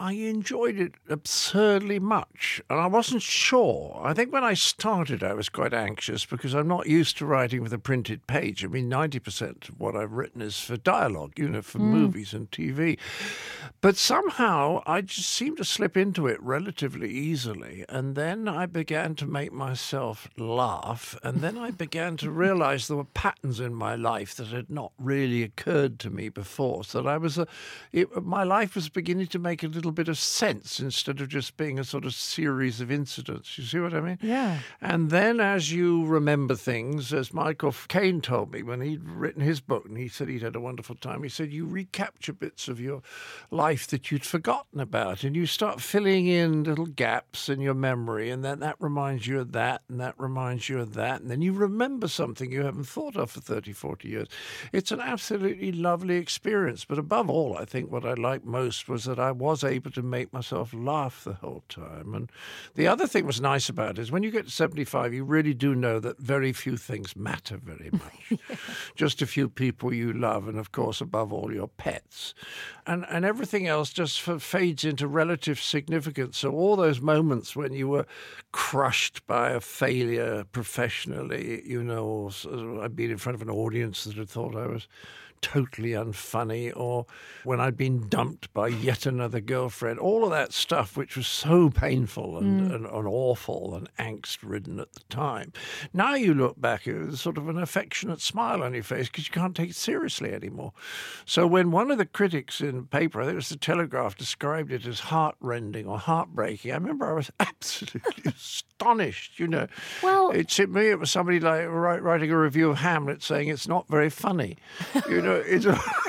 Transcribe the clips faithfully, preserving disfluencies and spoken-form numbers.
I enjoyed it absurdly much, and I wasn't sure. I think when I started, I was quite anxious because I'm not used to writing with a printed page. I mean, ninety percent of what I've written is for dialogue, you know, for mm. movies and T V. But somehow I just seemed to slip into it relatively easily, and then I began to make myself laugh, and then I began to realize there were patterns in my life that had not really occurred to me before, so that I was a, it, my life was beginning to make a little bit of sense instead of just being a sort of series of incidents. You see what I mean? Yeah. And then as you remember things, as Michael Caine told me when he'd written his book, and he said he'd had a wonderful time, he said you recapture bits of your life that you'd forgotten about, and you start filling in little gaps in your memory, and then that reminds you of that, and that reminds you of that, and then you remember something you haven't thought of for thirty, forty years. It's an absolutely lovely experience, but above all, I think what I liked most was that I was able to make myself laugh the whole time. And the other thing was nice about it is when you get to seventy-five, you really do know that very few things matter very much. Yeah. Just a few people you love, and of course, above all, your pets. And, and everything else just fades into relative significance. So all those moments when you were crushed by a failure professionally, you know, I'd been in front of an audience that had thought I was totally unfunny, or when I'd been dumped by yet another girlfriend, all of that stuff which was so painful and, mm. and, and awful and angst-ridden at the time. Now you look back, it was sort of an affectionate smile on your face because you can't take it seriously anymore. So when one of the critics in the paper, I think it was the Telegraph, described it as heart-rending or heartbreaking, I remember I was absolutely astonished, you know. Well, it, to me, it was somebody like writing a review of Hamlet saying it's not very funny, you know. It's,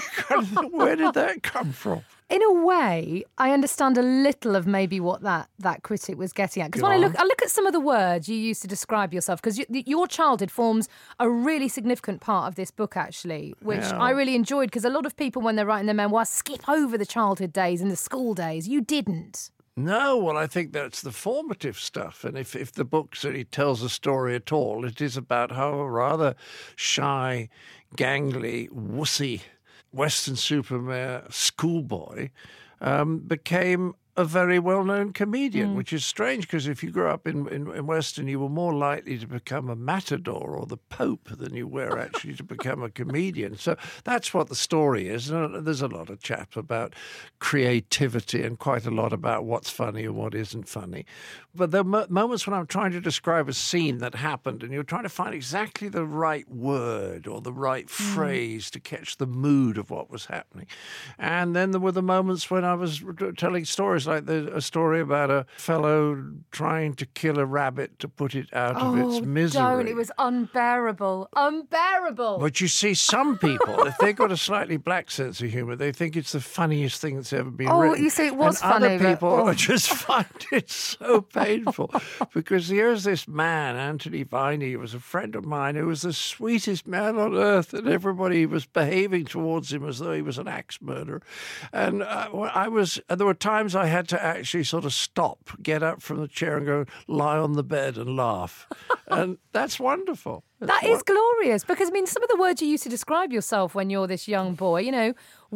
where did that come from? In a way, I understand a little of maybe what that, that critic was getting at. Because when I look, I look at some of the words you used to describe yourself, because you, your childhood forms a really significant part of this book, actually, which yeah. I really enjoyed, because a lot of people, when they're writing their memoirs, skip over the childhood days and the school days. You didn't. No, well, I think that's the formative stuff. And if, if the book really tells a story at all, it is about how a rather shy, gangly, wussy Weston-super-Mare schoolboy um, became a very well-known comedian, mm. which is strange because if you grew up in, in, in Weston, you were more likely to become a matador or the Pope than you were actually to become a comedian. So that's what the story is. And there's a lot of chat about creativity and quite a lot about what's funny and what isn't funny. But there are moments when I'm trying to describe a scene that happened and you're trying to find exactly the right word or the right mm. phrase to catch the mood of what was happening. And then there were the moments when I was telling stories, like the, a story about a fellow trying to kill a rabbit to put it out oh, of its misery. Don't. It was unbearable. Unbearable. But you see, some people, if they've got a slightly black sense of humour, they think it's the funniest thing that's ever been oh, written. Oh, you see, it was and funny. Other people but, oh. just find it so painful. Because here's this man, Anthony Viney, who was a friend of mine, who was the sweetest man on earth, and everybody was behaving towards him as though he was an axe murderer. And uh, I was, and there were times I had to actually sort of stop, get up from the chair and go lie on the bed and laugh. And that's wonderful. That's that is glorious, because, I mean, some of the words you used to describe yourself when you're this young boy, you know,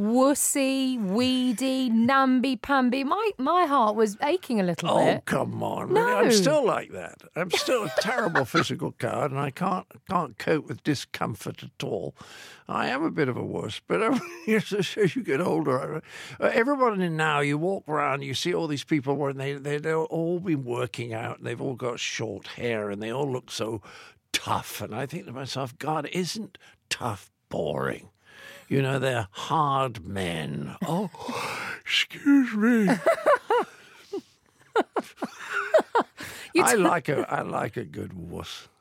wussy, weedy, namby-pamby. My my heart was aching a little oh, bit. Oh, come on. No. Really? I'm still like that. I'm still a terrible physical coward, and I can't can't cope with discomfort at all. I am a bit of a wuss, but as you get older, everybody now, you walk around, you see all these people where they, they, they've all been working out, and they've all got short hair, and they all look so tough. And I think to myself, God, isn't tough boring? You know, they're hard men. Oh, excuse me. I like a I like a good wuss.